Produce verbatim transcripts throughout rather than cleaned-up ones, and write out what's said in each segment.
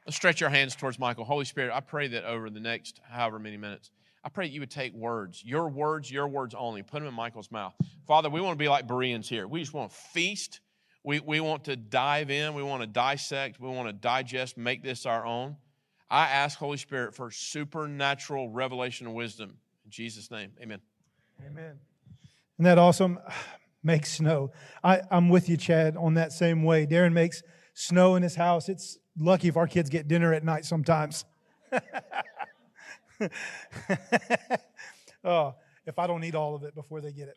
Let's stretch our hands towards Michael. Holy Spirit, I pray that over the next however many minutes, I pray that you would take words, your words, your words only, put them in Michael's mouth. Father, we want to be like Bereans here. We just want to feast. We, we want to dive in. We want to dissect. We want to digest, make this our own. I ask, Holy Spirit, for supernatural revelation and wisdom. In Jesus' name, amen. Amen. Isn't that awesome? Make snow. I, I'm with you, Chad, on that same way. Darren makes snow in his house. It's lucky if our kids get dinner at night sometimes. Oh, if I don't eat all of it before they get it.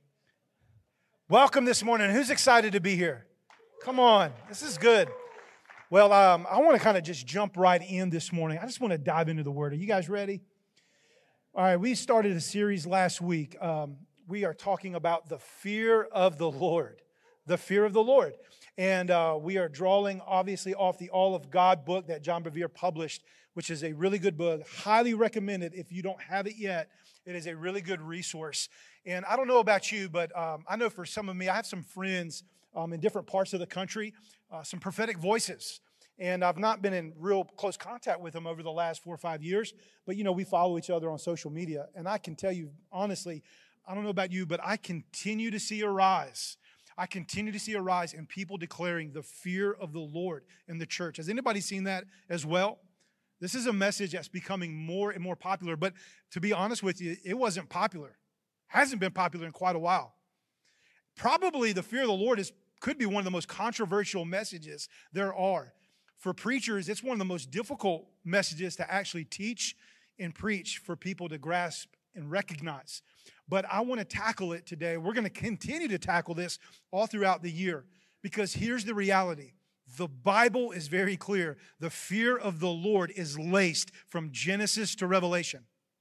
Welcome this morning. Who's excited to be here? Come on. This is good. Well, um, I want to kind of just jump right in this morning. I just want to dive into the Word. Are you guys ready? All right, we started a series last week. Um, we are talking about the fear of the Lord. The fear of the Lord. And uh, we are drawing, obviously, off the All of God book that John Bevere published, which is a really good book. Highly recommended if you don't have it yet. It is a really good resource. And I don't know about you, but um, I know for some of me, I have some friends um, in different parts of the country, uh, some prophetic voices. And I've not been in real close contact with them over the last four or five years. But, you know, we follow each other on social media. And I can tell you, honestly, I don't know about you, but I continue to see a rise. I continue to see a rise in people declaring the fear of the Lord in the church. Has anybody seen that as well? This is a message that's becoming more and more popular. But to be honest with you, it wasn't popular. Hasn't been popular in quite a while. Probably the fear of the Lord is could be one of the most controversial messages there are. For preachers, it's one of the most difficult messages to actually teach and preach for people to grasp and recognize. But I want to tackle it today. We're going to continue to tackle this all throughout the year because here's the reality. The Bible is very clear. The fear of the Lord is laced from Genesis to Revelation.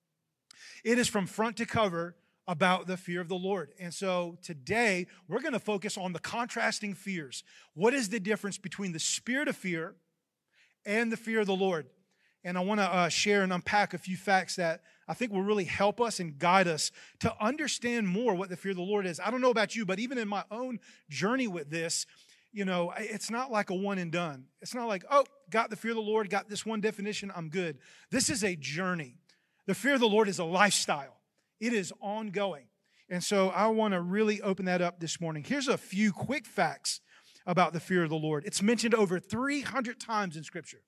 It is from front to cover about the fear of the Lord. And so today, we're going to focus on the contrasting fears. What is the difference between the spirit of fear and the fear of the Lord? And I want to uh, share and unpack a few facts that I think will really help us and guide us to understand more what the fear of the Lord is. I don't know about you, but even in my own journey with this, you know, it's not like a one and done. It's not like, oh, got the fear of the Lord, got this one definition, I'm good. This is a journey. The fear of the Lord is a lifestyle. It is ongoing. And so I want to really open that up this morning. Here's a few quick facts about the fear of the Lord. It's mentioned over three hundred times in Scripture.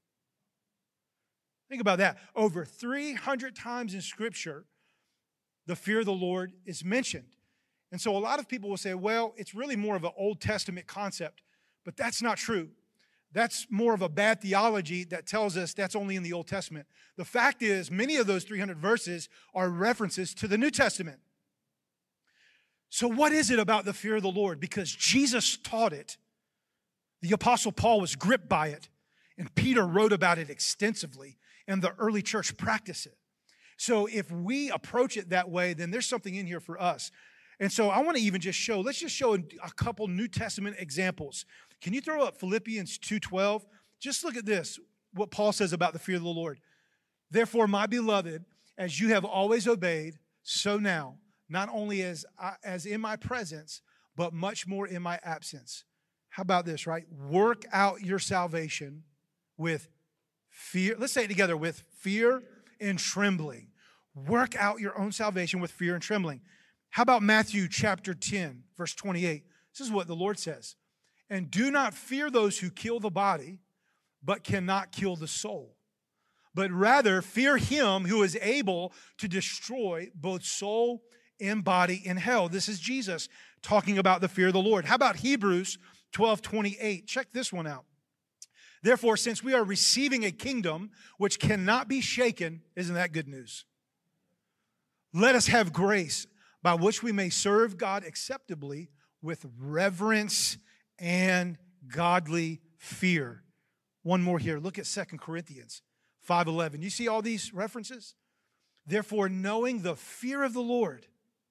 Think about that. Over three hundred times in Scripture, the fear of the Lord is mentioned. And so a lot of people will say, well, it's really more of an Old Testament concept. But that's not true. That's more of a bad theology that tells us that's only in the Old Testament. The fact is, many of those three hundred verses are references to the New Testament. So what is it about the fear of the Lord? Because Jesus taught it. The Apostle Paul was gripped by it. And Peter wrote about it extensively. And the early church practiced it. So if we approach it that way, then there's something in here for us. And so I want to even just show, let's just show a couple New Testament examples. Can you throw up Philippians two twelve? Just look at this, what Paul says about the fear of the Lord. Therefore, my beloved, as you have always obeyed, so now, not only as, I, as in my presence, but much more in my absence. How about this, right? Work out your salvation with fear. Let's say it together, with fear and trembling. Work out your own salvation with fear and trembling. How about Matthew chapter ten, verse twenty-eight? This is what the Lord says. And do not fear those who kill the body, but cannot kill the soul. But rather fear him who is able to destroy both soul and body in hell. This is Jesus talking about the fear of the Lord. How about Hebrews twelve twenty-eight? Check this one out. Therefore, since we are receiving a kingdom which cannot be shaken, isn't that good news? Let us have grace by which we may serve God acceptably with reverence and godly fear. One more here. Look at Second Corinthians five eleven. You see all these references? Therefore, knowing the fear of the Lord,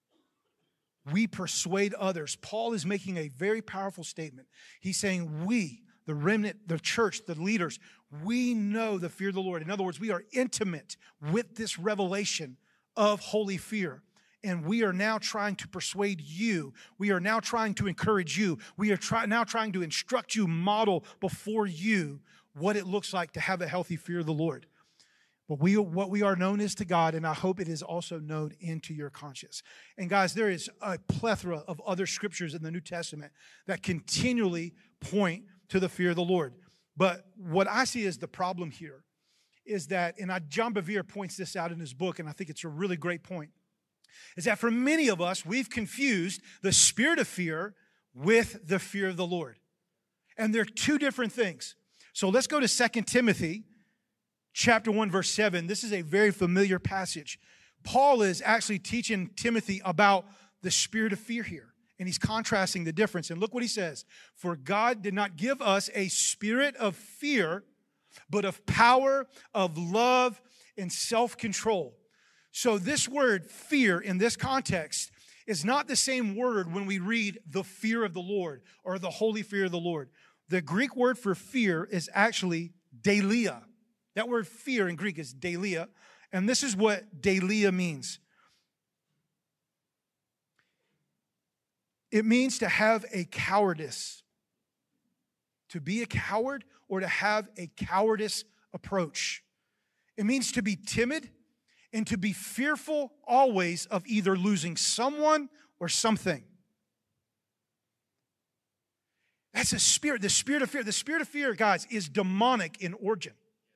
we persuade others. Paul is making a very powerful statement. He's saying we, the remnant, the church, the leaders, we know the fear of the Lord. In other words, we are intimate with this revelation of holy fear. And we are now trying to persuade you. We are now trying to encourage you. We are try, now trying to instruct you, model before you what it looks like to have a healthy fear of the Lord. But we, what we are known is to God, and I hope it is also known into your conscience. And guys, there is a plethora of other scriptures in the New Testament that continually point to the fear of the Lord. But what I see as the problem here is that, and I, John Bevere points this out in his book, and I think it's a really great point, is that for many of us, we've confused the spirit of fear with the fear of the Lord. And they're two different things. So let's go to Second Timothy chapter one, verse seven. This is a very familiar passage. Paul is actually teaching Timothy about the spirit of fear here. And he's contrasting the difference. And look what he says. For God did not give us a spirit of fear, but of power, of love, and self-control. So this word fear in this context is not the same word when we read the fear of the Lord or the holy fear of the Lord. The Greek word for fear is actually deilia. That word fear in Greek is deilia. And this is what deilia means. It means to have a cowardice. To be a coward or to have a cowardice approach. It means to be timid and to be fearful always of either losing someone or something. That's a spirit, the spirit of fear. The spirit of fear, guys, is demonic in origin.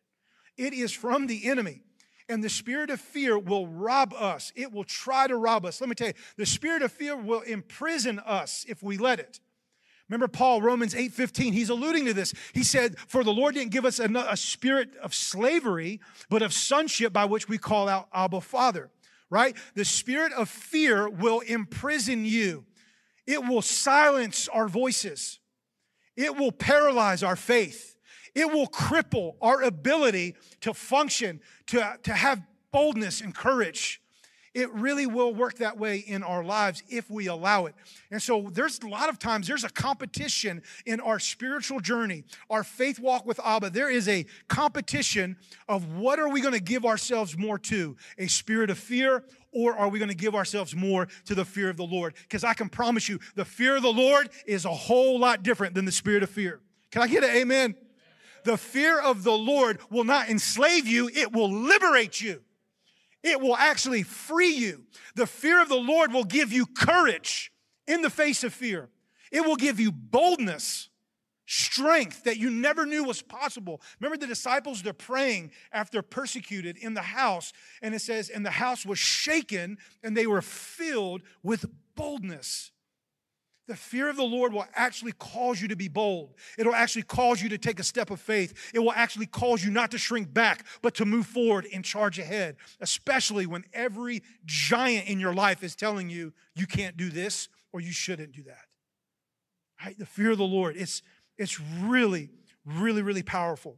It is from the enemy. And the spirit of fear will rob us. It will try to rob us. Let me tell you, the spirit of fear will imprison us if we let it. Remember Paul, Romans eight fifteen, he's alluding to this. He said, for the Lord didn't give us a, a spirit of slavery, but of sonship by which we call out Abba, Father, right? The spirit of fear will imprison you. It will silence our voices. It will paralyze our faith. It will cripple our ability to function, to, to have boldness and courage. It really will work that way in our lives if we allow it. And so there's a lot of times, there's a competition in our spiritual journey, our faith walk with Abba. There is a competition of what are we going to give ourselves more to, a spirit of fear, or are we going to give ourselves more to the fear of the Lord? Because I can promise you, the fear of the Lord is a whole lot different than the spirit of fear. Can I get an amen? The fear of the Lord will not enslave you, it will liberate you. It will actually free you. The fear of the Lord will give you courage in the face of fear. It will give you boldness, strength that you never knew was possible. Remember the disciples, they're praying after persecuted in the house, and it says, and the house was shaken, and they were filled with boldness. The fear of the Lord will actually cause you to be bold. It will actually cause you to take a step of faith. It will actually cause you not to shrink back, but to move forward and charge ahead, especially when every giant in your life is telling you, you can't do this or you shouldn't do that. Right? The fear of the Lord, it's, it's really, really, really powerful.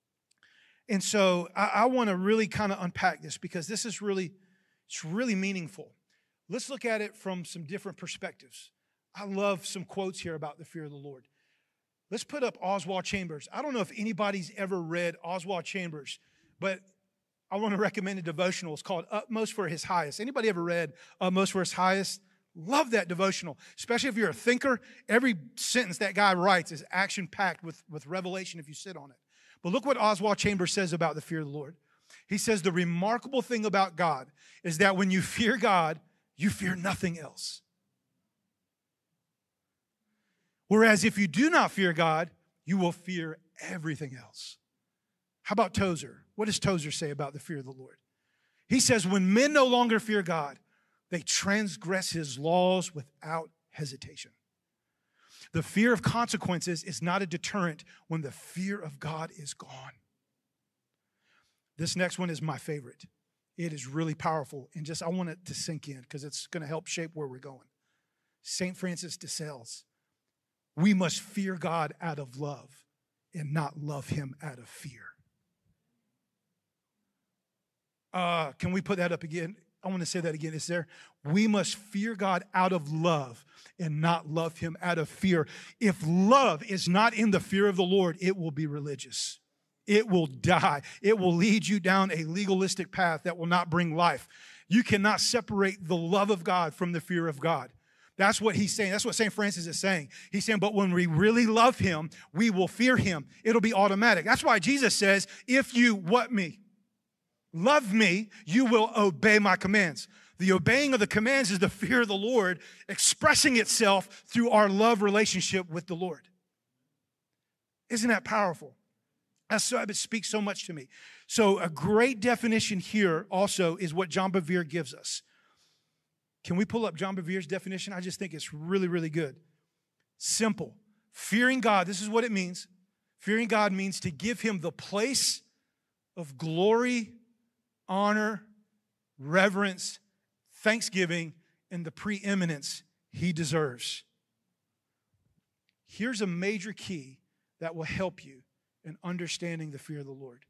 And so I, I want to really kind of unpack this because this is really, it's really meaningful. Let's look at it from some different perspectives. I love some quotes here about the fear of the Lord. Let's put up Oswald Chambers. I don't know if anybody's ever read Oswald Chambers, but I want to recommend a devotional. It's called Utmost for His Highest. Anybody ever read Utmost for His Highest? Love that devotional, especially if you're a thinker. Every sentence that guy writes is action-packed with, with revelation if you sit on it. But look what Oswald Chambers says about the fear of the Lord. He says, the remarkable thing about God is that when you fear God, you fear nothing else. Whereas if you do not fear God, you will fear everything else. How about Tozer? What does Tozer say about the fear of the Lord? He says, when men no longer fear God, they transgress His laws without hesitation. The fear of consequences is not a deterrent when the fear of God is gone. This next one is my favorite. It is really powerful, and just I want it to sink in because it's going to help shape where we're going. Saint Francis de Sales. We must fear God out of love and not love Him out of fear. Uh, can we put that up again? I want to say that again. It's there. We must fear God out of love and not love Him out of fear. If love is not in the fear of the Lord, it will be religious. It will die. It will lead you down a legalistic path that will not bring life. You cannot separate the love of God from the fear of God. That's what he's saying. That's what Saint Francis is saying. He's saying, but when we really love him, we will fear him. It'll be automatic. That's why Jesus says, if you what me? Love me, you will obey my commands. The obeying of the commands is the fear of the Lord expressing itself through our love relationship with the Lord. Isn't that powerful? That's so, it speaks so much to me. So a great definition here also is what John Bevere gives us. Can we pull up John Bevere's definition? I just think it's really, really good. Simple. Fearing God, this is what it means. Fearing God means to give him the place of glory, honor, reverence, thanksgiving, and the preeminence he deserves. Here's a major key that will help you in understanding the fear of the Lord.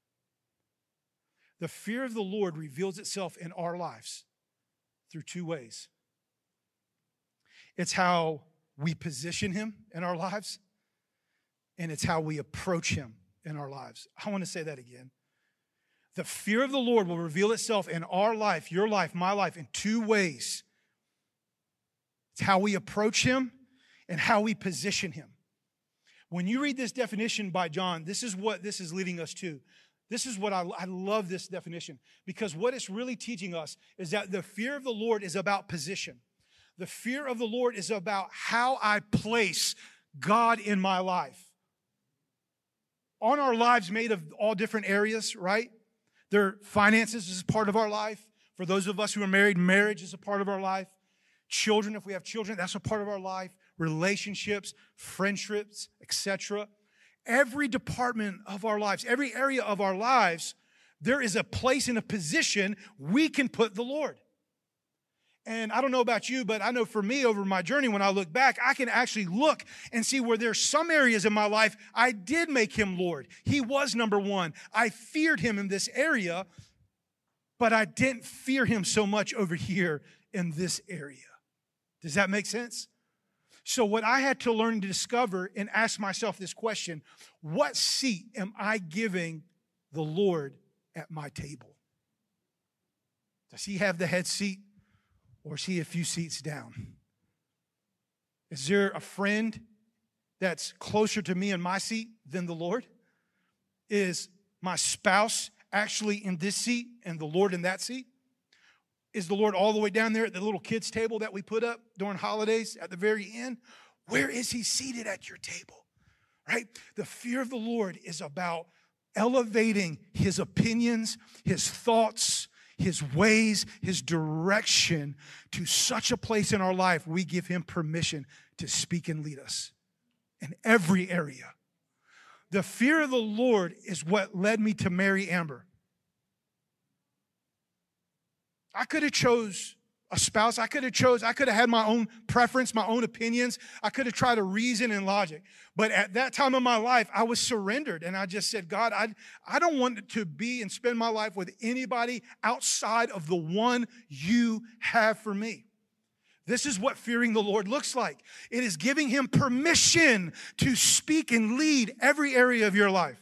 The fear of the Lord reveals itself in our lives through two ways. It's how we position him in our lives, and it's how we approach him in our lives. I want to say that again. The fear of the Lord will reveal itself in our life, your life, my life, in two ways. It's how we approach him and how we position him. When you read this definition by John, this is what this is leading us to. This is what I, I love this definition, because what it's really teaching us is that the fear of the Lord is about position. The fear of the Lord is about how I place God in my life. On our lives made of all different areas, right? Their finances is part of our life. For those of us who are married, marriage is a part of our life. Children, if we have children, that's a part of our life. Relationships, friendships, et cetera. Every department of our lives, every area of our lives, there is a place and a position we can put the Lord. And I don't know about you, but I know for me over my journey, when I look back, I can actually look and see where there's some areas in my life I did make him Lord. He was number one. I feared him in this area, but I didn't fear him so much over here in this area. Does that make sense? So what I had to learn to discover and ask myself this question: what seat am I giving the Lord at my table? Does he have the head seat, or is he a few seats down? Is there a friend that's closer to me in my seat than the Lord? Is my spouse actually in this seat and the Lord in that seat? Is the Lord all the way down there at the little kids' table that we put up during holidays at the very end? Where is he seated at your table? Right? The fear of the Lord is about elevating his opinions, his thoughts, his ways, his direction to such a place in our life we give him permission to speak and lead us in every area. The fear of the Lord is what led me to marry Amber. I could have chose a spouse. I could have chose, I could have had my own preference, my own opinions. I could have tried to reason and logic. But at that time of my life, I was surrendered. And I just said, God, I, I don't want to be and spend my life with anybody outside of the one you have for me. This is what fearing the Lord looks like. It is giving him permission to speak and lead every area of your life.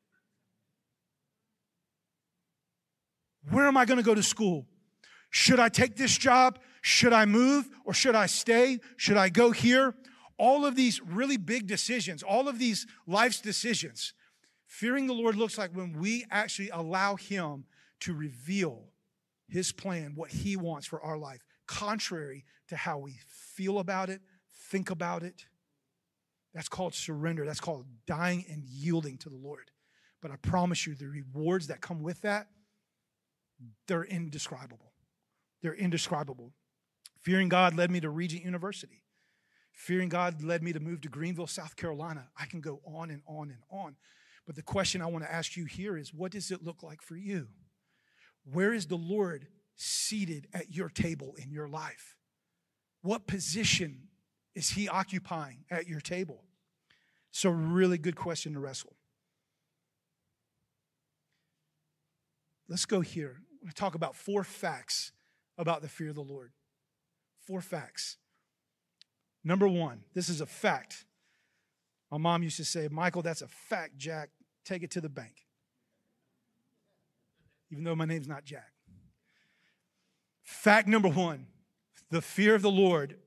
Where am I going to go to school? Should I take this job? Should I move or should I stay? Should I go here? All of these really big decisions, all of these life's decisions. Fearing the Lord looks like when we actually allow him to reveal his plan, what he wants for our life, contrary to how we feel about it, think about it. That's called surrender. That's called dying and yielding to the Lord. But I promise you, the rewards that come with that, they're indescribable. They're indescribable. Fearing God led me to Regent University. Fearing God led me to move to Greenville, South Carolina. I can go on and on and on. But the question I want to ask you here is, what does it look like for you? Where is the Lord seated at your table in your life? What position is he occupying at your table? It's a really good question to wrestle. Let's go here. I'm going to talk about four facts about the fear of the Lord. Four facts. Number one, this is a fact. My mom used to say, Michael, that's a fact, Jack. Take it to the bank. Even though my name's not Jack. Fact number one, the fear of the Lord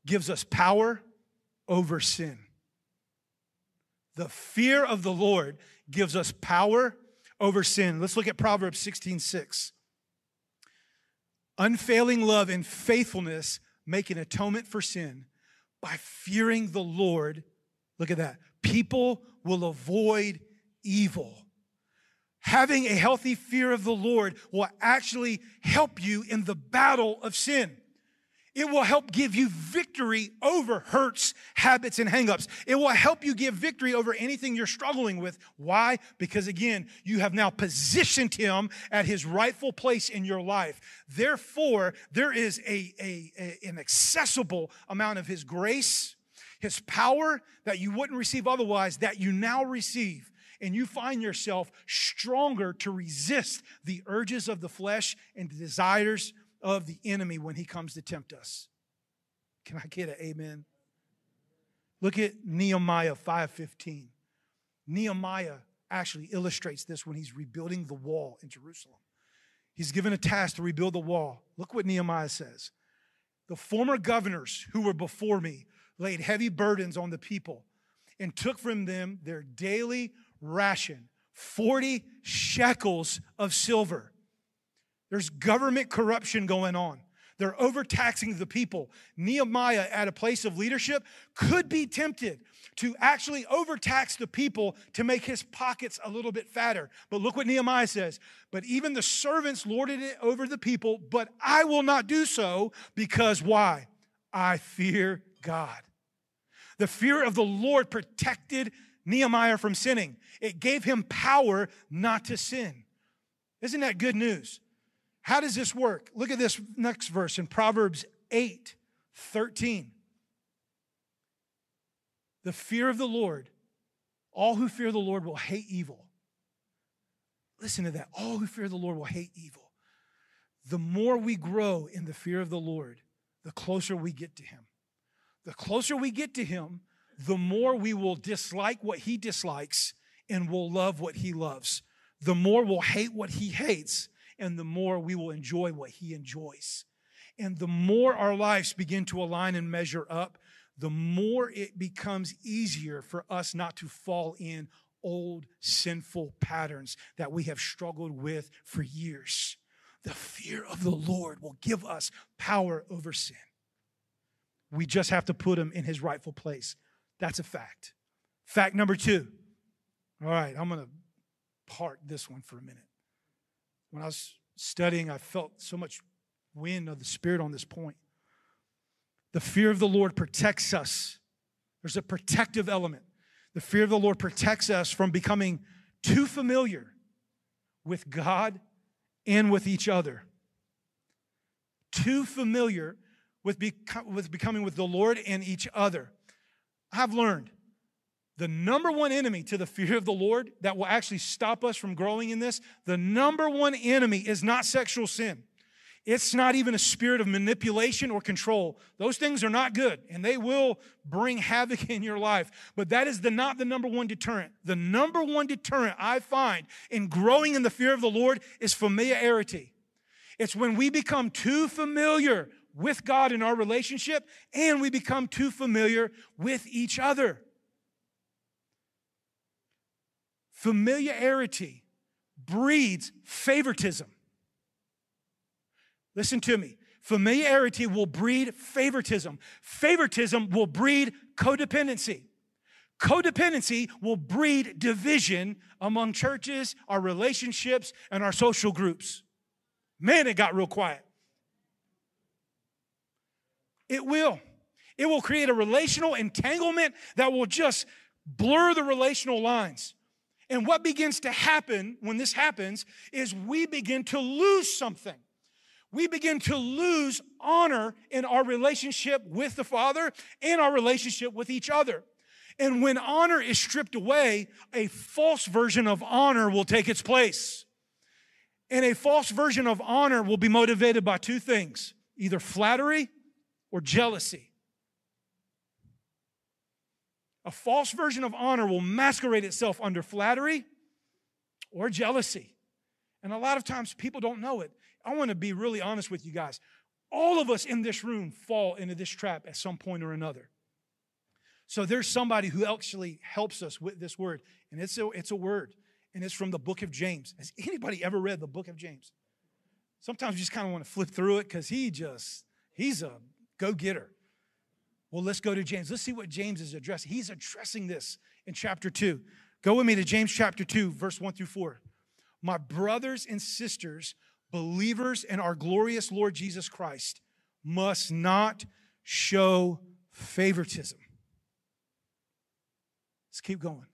gives us power over sin. The fear of the Lord gives us power over sin. Let's look at Proverbs sixteen six. Unfailing love and faithfulness make an atonement for sin. By fearing the Lord, look at that, people will avoid evil. Having a healthy fear of the Lord will actually help you in the battle of sin. It will help give you victory over hurts, habits, and hangups. It will help you give victory over anything you're struggling with. Why? Because again, you have now positioned him at his rightful place in your life. Therefore, there is a, a, a an accessible amount of his grace, his power that you wouldn't receive otherwise, that you now receive. And you find yourself stronger to resist the urges of the flesh and the desires of the enemy when he comes to tempt us. Can I get an amen? Look at Nehemiah five fifteen. Nehemiah actually illustrates this when he's rebuilding the wall in Jerusalem. He's given a task to rebuild the wall. Look what Nehemiah says. The former governors who were before me laid heavy burdens on the people and took from them their daily ration, forty shekels of silver. There's government corruption going on. They're overtaxing the people. Nehemiah, at a place of leadership, could be tempted to actually overtax the people to make his pockets a little bit fatter. But look what Nehemiah says. But even the servants lorded it over the people, but I will not do so because why? I fear God. The fear of the Lord protected Nehemiah from sinning. It gave him power not to sin. Isn't that good news? How does this work? Look at this next verse in Proverbs eight thirteen. The fear of the Lord, all who fear the Lord will hate evil. Listen to that. All who fear the Lord will hate evil. The more we grow in the fear of the Lord, the closer we get to him. The closer we get to him, the more we will dislike what he dislikes and will love what he loves. The more we'll hate what he hates, and the more we will enjoy what he enjoys. And the more our lives begin to align and measure up, the more it becomes easier for us not to fall in old sinful patterns that we have struggled with for years. The fear of the Lord will give us power over sin. We just have to put him in his rightful place. That's a fact. Fact number two. All right, I'm going to park this one for a minute. When I was studying, I felt so much wind of the Spirit on this point. The fear of the Lord protects us. There's a protective element. The fear of the Lord protects us from becoming too familiar with God and with each other. Too familiar with, beco- with becoming with the Lord and each other. I've learned the number one enemy to the fear of the Lord that will actually stop us from growing in this, the number one enemy is not sexual sin. It's not even a spirit of manipulation or control. Those things are not good, and they will bring havoc in your life. But that is the, not the number one deterrent. The number one deterrent I find in growing in the fear of the Lord is familiarity. It's when we become too familiar with God in our relationship, and we become too familiar with each other. Familiarity breeds favoritism. Listen to me. Familiarity will breed favoritism. Favoritism will breed codependency. Codependency will breed division among churches, our relationships, and our social groups. Man, it got real quiet. It will. It will create a relational entanglement that will just blur the relational lines. And what begins to happen when this happens is we begin to lose something. We begin to lose honor in our relationship with the Father and our relationship with each other. And when honor is stripped away, a false version of honor will take its place. And a false version of honor will be motivated by two things, either flattery or jealousy. A false version of honor will masquerade itself under flattery or jealousy. And a lot of times people don't know it. I want to be really honest with you guys. all of us in this room fall into this trap at some point or another. So there's somebody who actually helps us with this word, and it's a, it's a word, and it's from the book of James. Has anybody ever read the book of James? Sometimes you just kind of want to flip through it because he just, he's a go-getter. Well, let's go to James. Let's see what James is addressing. He's addressing this in chapter two. Go with me to James chapter two, verse one through four. My brothers and sisters, believers in our glorious Lord Jesus Christ, must not show favoritism. Let's keep going.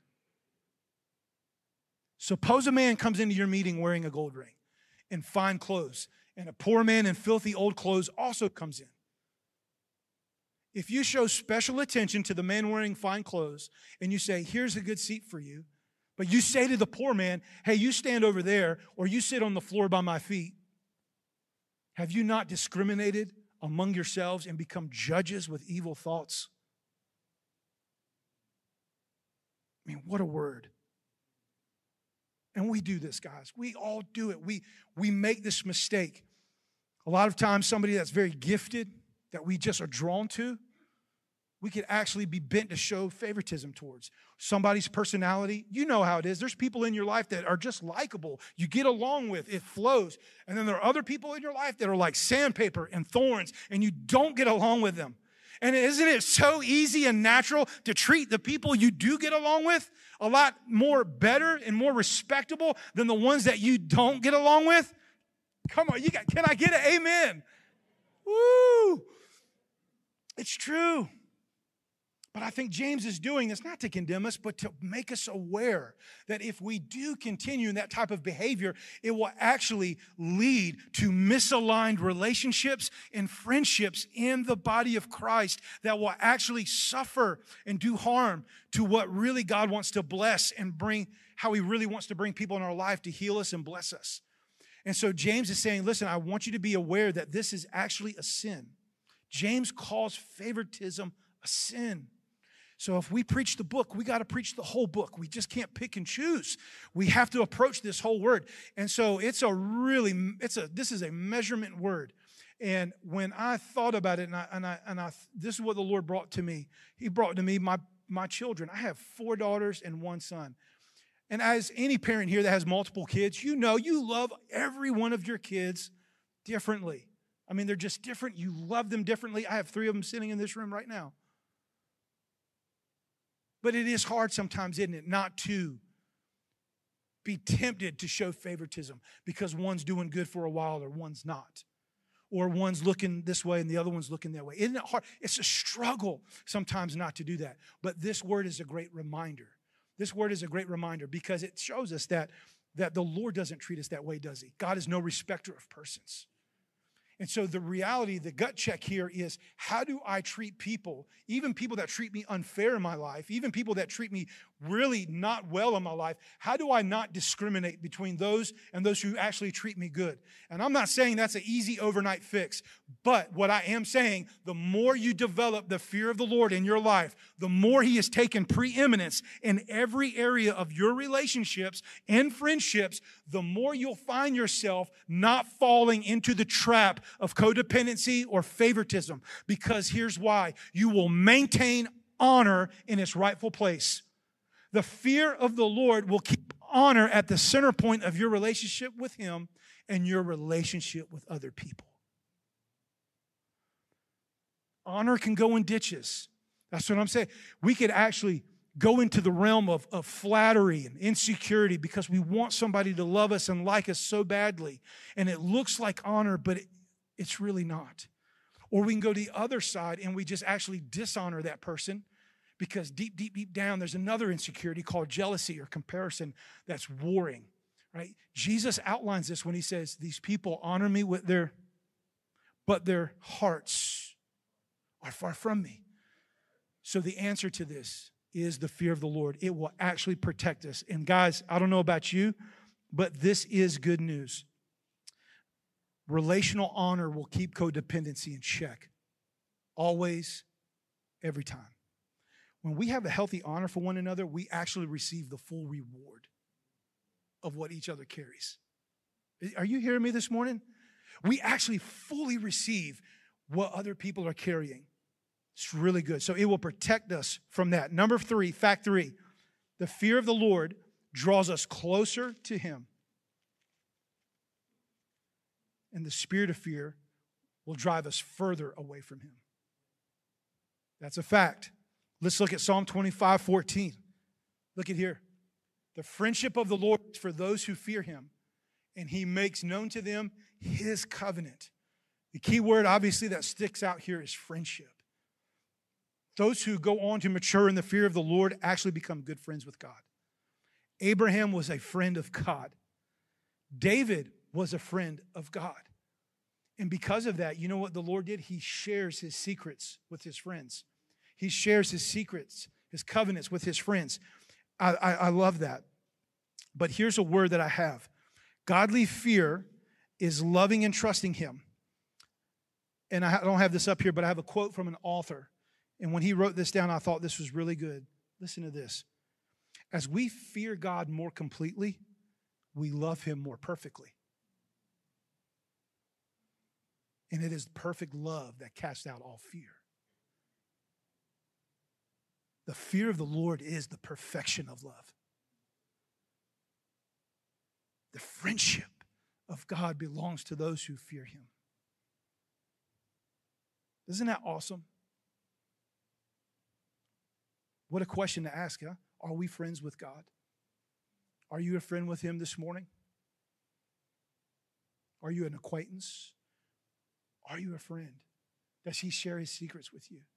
Suppose a man comes into your meeting wearing a gold ring and fine clothes, and a poor man in filthy old clothes also comes in. If you show special attention to the man wearing fine clothes and you say, here's a good seat for you, but you say to the poor man, hey, you stand over there or you sit on the floor by my feet, have you not discriminated among yourselves and become judges with evil thoughts? I mean, what a word. And we do this, guys. We all do it. We, we make this mistake. A lot of times somebody that's very gifted, that we just are drawn to, we could actually be bent to show favoritism towards. Somebody's personality, you know how it is. There's people in your life that are just likable. You get along with, it flows. And then there are other people in your life that are like sandpaper and thorns, and you don't get along with them. And isn't it so easy and natural to treat the people you do get along with a lot more better and more respectable than the ones that you don't get along with? Come on, you got, can I get an amen? Woo! It's true. But I think James is doing this not to condemn us, but to make us aware that if we do continue in that type of behavior, it will actually lead to misaligned relationships and friendships in the body of Christ that will actually suffer and do harm to what really God wants to bless and bring, how he really wants to bring people in our life to heal us and bless us. And so James is saying, listen, I want you to be aware that this is actually a sin. James calls favoritism a sin. So if we preach the book, we got to preach the whole book. We just can't pick and choose. We have to approach this whole word. And so it's a really, it's a, this is a measurement word. And when I thought about it, and I, and I, and I, this is what the Lord brought to me. He brought to me my, my children. I have four daughters and one son. And as any parent here that has multiple kids, you know you love every one of your kids differently. I mean, they're just different. You love them differently. I have three of them sitting in this room right now. But it is hard sometimes, isn't it, not to be tempted to show favoritism because one's doing good for a while or one's not. Or one's looking this way and the other one's looking that way. Isn't it hard? It's a struggle sometimes not to do that. But this word is a great reminder. This word is a great reminder because it shows us that, that the Lord doesn't treat us that way, does he? God is no respecter of persons. And so the reality, the gut check here is, how do I treat people, even people that treat me unfair in my life, even people that treat me really not well in my life, how do I not discriminate between those and those who actually treat me good? And I'm not saying that's an easy overnight fix, but what I am saying, the more you develop the fear of the Lord in your life, the more he has taken preeminence in every area of your relationships and friendships, the more you'll find yourself not falling into the trap of codependency or favoritism. Because here's why. You will maintain honor in its rightful place. The fear of the Lord will keep honor at the center point of your relationship with him and your relationship with other people. Honor can go in ditches. That's what I'm saying. We could actually go into the realm of, of flattery and insecurity because we want somebody to love us and like us so badly. And it looks like honor, but it, it's really not. Or we can go to the other side and we just actually dishonor that person because deep, deep, deep down, there's another insecurity called jealousy or comparison that's warring, right? Jesus outlines this when he says, these people honor me with their, but their hearts are far from me. So the answer to this is the fear of the Lord. It will actually protect us. And guys, I don't know about you, but this is good news. Relational honor will keep codependency in check. Always, every time. When we have a healthy honor for one another, we actually receive the full reward of what each other carries. Are you hearing me this morning? We actually fully receive what other people are carrying. It's really good. So it will protect us from that. Number three, fact three, the fear of the Lord draws us closer to him. And the spirit of fear will drive us further away from him. That's a fact. Let's look at Psalm twenty-five, fourteen. Look at here. The friendship of the Lord is for those who fear him, and he makes known to them his covenant. The key word, obviously, that sticks out here is friendship. Those who go on to mature in the fear of the Lord actually become good friends with God. Abraham was a friend of God. David was a friend of God. And because of that, you know what the Lord did? He shares his secrets with his friends. He shares his secrets, his covenants with his friends. I, I, I love that. But here's a word that I have. Godly fear is loving and trusting him. And I don't have this up here, but I have a quote from an author. And when he wrote this down, I thought this was really good. Listen to this. As we fear God more completely, we love him more perfectly. And it is perfect love that casts out all fear. The fear of the Lord is the perfection of love. The friendship of God belongs to those who fear him. Isn't that awesome? What a question to ask, huh? Are we friends with God? Are you a friend with him this morning? Are you an acquaintance? Are you a friend? Does he share his secrets with you?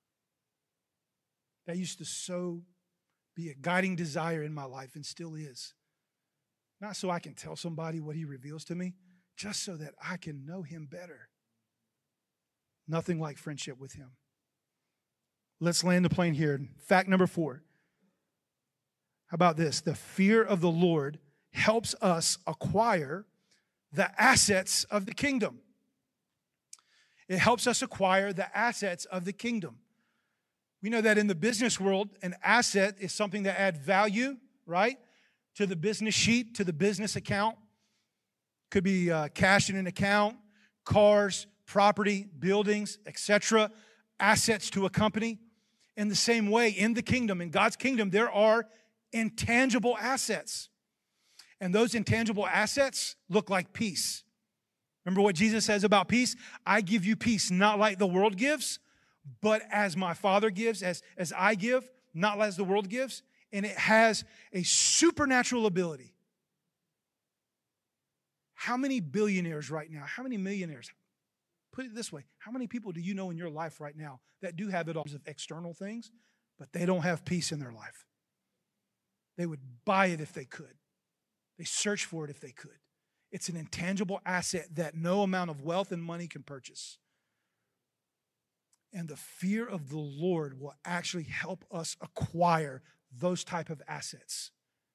That used to so be a guiding desire in my life and still is. Not so I can tell somebody what he reveals to me, just so that I can know him better. Nothing like friendship with him. Let's land the plane here. Fact number four. How about this? The fear of the Lord helps us acquire the assets of the kingdom. It helps us acquire the assets of the kingdom. We know that in the business world, an asset is something that adds value, right, to the business sheet, to the business account. Could be uh, cash in an account, cars, property, buildings, et cetera, assets to a company. In the same way, in the kingdom, in God's kingdom, there are intangible assets. And those intangible assets look like peace. Remember what Jesus says about peace? I give you peace, not like the world gives, but as my Father gives, as, as I give, not as the world gives. And it has a supernatural ability. How many billionaires right now, how many millionaires, put it this way, how many people do you know in your life right now that do have it all of external things, but they don't have peace in their life? They would buy it if they could. They search for it if they could. It's an intangible asset that no amount of wealth and money can purchase. And the fear of the Lord will actually help us acquire those type of assets.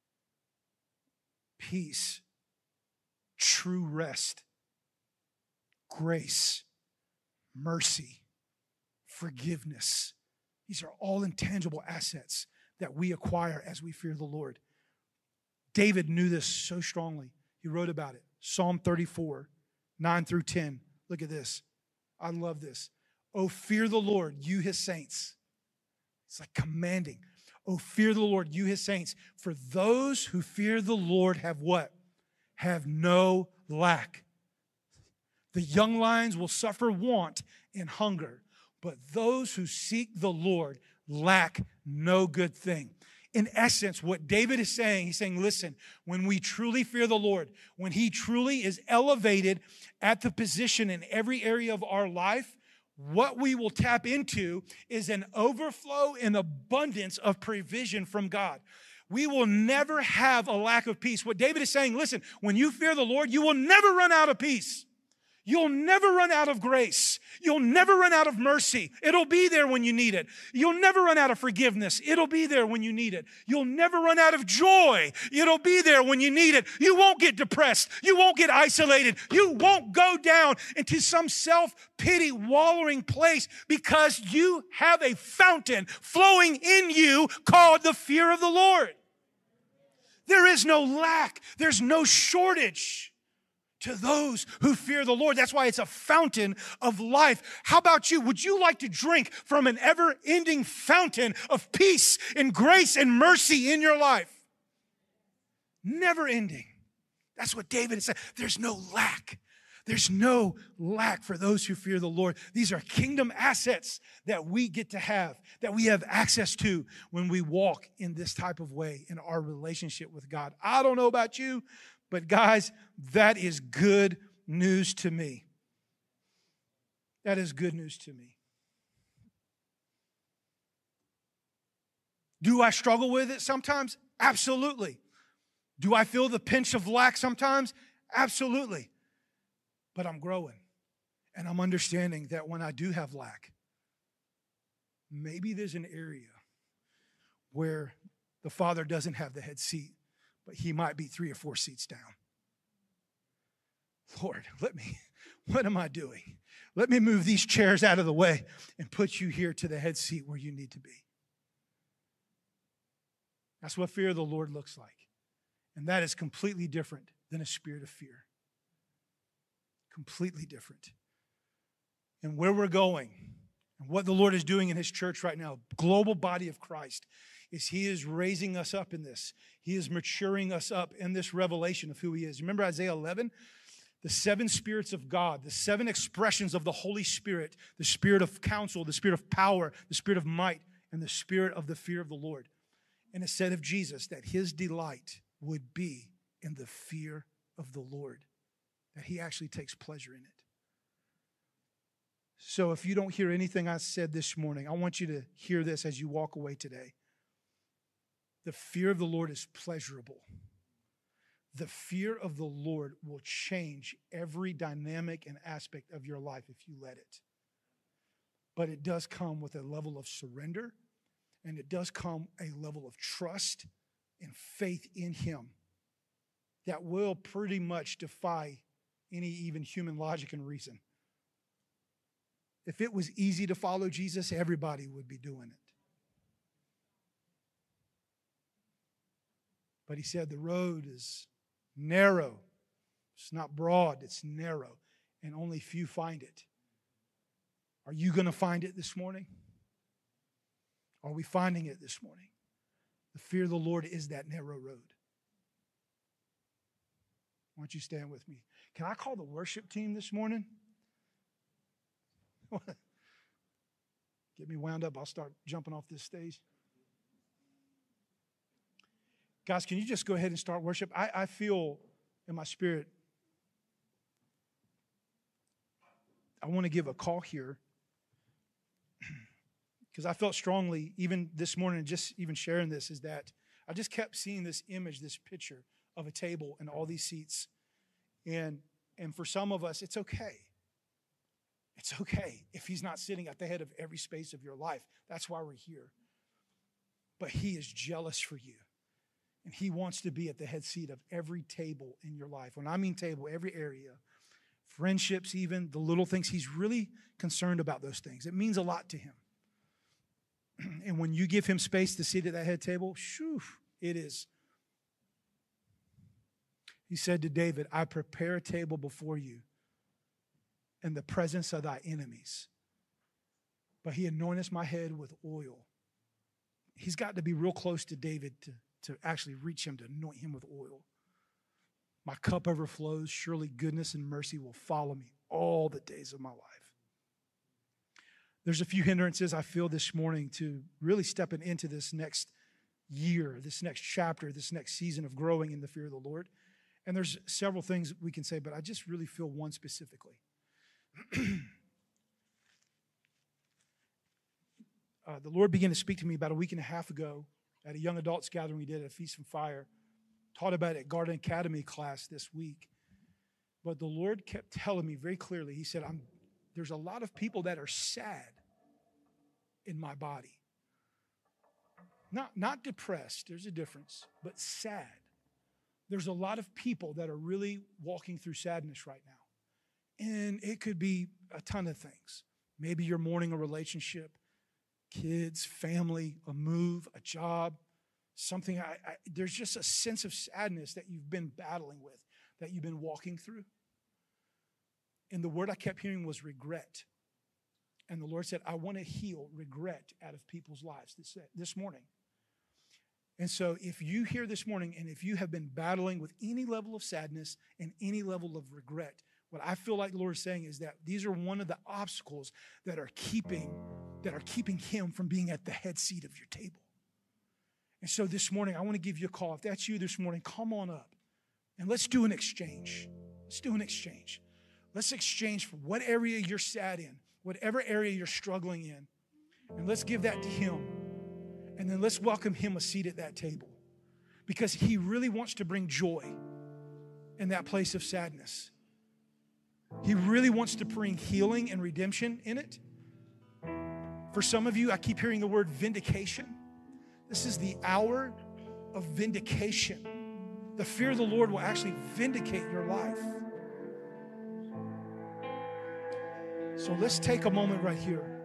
Peace, true rest, grace, mercy, forgiveness. These are all intangible assets that we acquire as we fear the Lord. David knew this so strongly. He wrote about it. Psalm thirty-four, nine through ten. Look at this. I love this. Oh, fear the Lord, you his saints. It's like commanding. Oh, fear the Lord, you his saints. For those who fear the Lord have what? Have no lack. The young lions will suffer want and hunger, but those who seek the Lord lack no good thing. In essence, what David is saying, he's saying, listen, when we truly fear the Lord, when he truly is elevated at the position in every area of our life, what we will tap into is an overflow and abundance of provision from God. We will never have a lack of peace. What David is saying, listen, when you fear the Lord, you will never run out of peace. You'll never run out of grace. You'll never run out of mercy. It'll be there when you need it. You'll never run out of forgiveness. It'll be there when you need it. You'll never run out of joy. It'll be there when you need it. You won't get depressed. You won't get isolated. You won't go down into some self-pity wallowing place because you have a fountain flowing in you called the fear of the Lord. There is no lack. There's no shortage. to those who fear the Lord. That's why it's a fountain of life. How about you? Would you like to drink from an ever-ending fountain of peace and grace and mercy in your life? Never ending. That's what David said. There's no lack. There's no lack for those who fear the Lord. These are kingdom assets that we get to have, that we have access to when we walk in this type of way in our relationship with God. I don't know about you, but guys, that is good news to me. That is good news to me. Do I struggle with it sometimes? Absolutely. Do I feel the pinch of lack sometimes? Absolutely. But I'm growing, and I'm understanding that when I do have lack, maybe there's an area where the Father doesn't have the head seat, but he might be three or four seats down. Lord, let me, what am I doing? Let me move these chairs out of the way and put you here to the head seat where you need to be. That's what fear of the Lord looks like. And that is completely different than a spirit of fear. Completely different. And where we're going and what the Lord is doing in his church right now, global body of Christ, is he is raising us up in this. He is maturing us up in this revelation of who he is. Remember Isaiah eleven? The seven spirits of God, the seven expressions of the Holy Spirit, the spirit of counsel, the spirit of power, the spirit of might, and the spirit of the fear of the Lord. And it said of Jesus that his delight would be in the fear of the Lord, that he actually takes pleasure in it. So if you don't hear anything I said this morning, I want you to hear this as you walk away today. The fear of the Lord is pleasurable. The fear of the Lord will change every dynamic and aspect of your life if you let it. But it does come with a level of surrender, and it does come a level of trust and faith in him that will pretty much defy any even human logic and reason. If it was easy to follow Jesus, everybody would be doing it. But he said the road is narrow. It's not broad, it's narrow, and only few find it. Are you going to find it this morning? Are we finding it this morning? The fear of the Lord is that narrow road. Why don't you stand with me? Can I call the worship team this morning? Get me wound up. I'll start jumping off this stage. Guys, can you just go ahead and start worship? I, I feel in my spirit, I want to give a call here because I felt strongly, even this morning, just even sharing this, is that I just kept seeing this image, this picture of a table and all these seats. And, and for some of us, it's okay. It's okay if he's not sitting at the head of every space of your life. That's why we're here. But he is jealous for you. And he wants to be at the head seat of every table in your life. When I mean table, every area, friendships even, the little things, he's really concerned about those things. It means a lot to him. And when you give him space to sit at that head table, shoo, it is. He said to David, I prepare a table before you in the presence of thy enemies. But he anointeth my head with oil. He's got to be real close to David to to actually reach him, to anoint him with oil. My cup overflows. Surely goodness and mercy will follow me all the days of my life. There's a few hindrances I feel this morning to really stepping into this next year, this next chapter, this next season of growing in the fear of the Lord. And there's several things we can say, but I just really feel one specifically. uh, the Lord began to speak to me about a week and a half ago at a young adults gathering we did at Feast and Fire. Taught about it at Garden Academy class this week. But the Lord kept telling me very clearly, he said, I'm, there's a lot of people that are sad in my body. Not, not depressed, there's a difference, but sad. There's a lot of people that are really walking through sadness right now. And it could be a ton of things. Maybe you're mourning a relationship, kids, family, a move, a job, something. I, I, there's just a sense of sadness that you've been battling with, that you've been walking through. And the word I kept hearing was regret. And the Lord said, I want to heal regret out of people's lives this, this morning. And so if you here this morning, and if you have been battling with any level of sadness and any level of regret, what I feel like the Lord is saying is that these are one of the obstacles that are keeping, that are keeping him from being at the head seat of your table. And so this morning, I want to give you a call. If that's you this morning, come on up and let's do an exchange. Let's do an exchange. Let's exchange for what area you're sad in, whatever area you're struggling in, and let's give that to him. And then let's welcome him a seat at that table, because he really wants to bring joy in that place of sadness. He really wants to bring healing and redemption in it. For some of you, I keep hearing the word vindication. This is the hour of vindication. The fear of the Lord will actually vindicate your life. So let's take a moment right here.